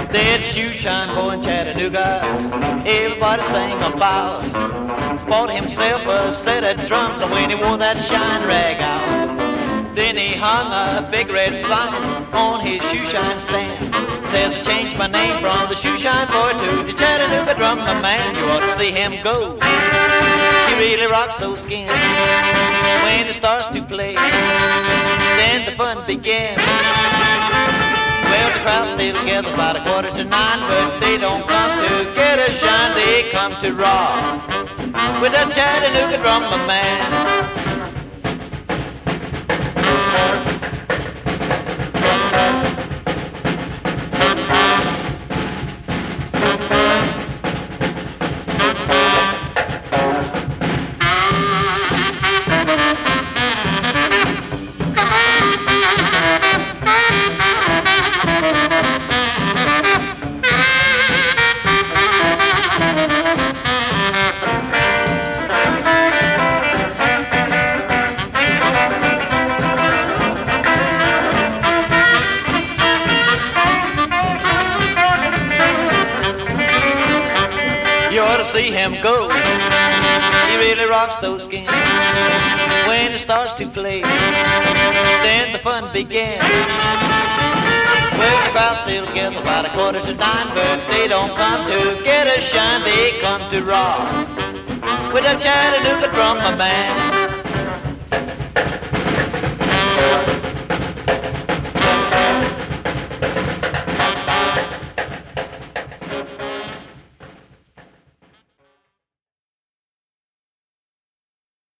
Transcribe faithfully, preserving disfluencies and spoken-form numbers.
Dead shoe shine boy in Chattanooga. Everybody sang about. Bought himself a set of drums when he wore that shine rag out. Then he hung a big red sign on his shoe shine stand. Says I changed my name from the shoe shine boy to the Chattanooga drummer man. You ought to see him go. He really rocks those skins when he starts to play. Then the fun begins. Well, the crowd stay together about a quarter to nine, but they don't come to get a shine, they come to rock with the Chattanooga drummer man. You ought to see him go. He really rocks those skins when he starts to play. Then the fun begins. Well, the crowd still together about a quarter to nine, but they don't come to get a shine, they come to rock with a Chattanooga drummer man.